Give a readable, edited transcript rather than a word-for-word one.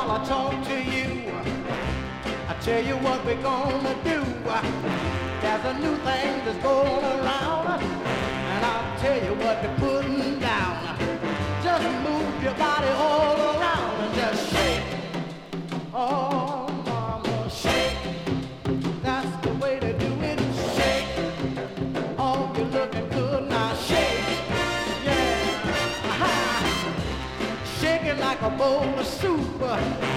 while I talk to you. I tell you what we're gonna do. There's a new thing that's going around, and I'll tell you what they're putting down. Just move your body all around and just shake. Oh, mama, shake. That's the way to do it. Shake. Oh, you're looking good now. Shake. Yeah. Aha. Shake it like a bowl of soup.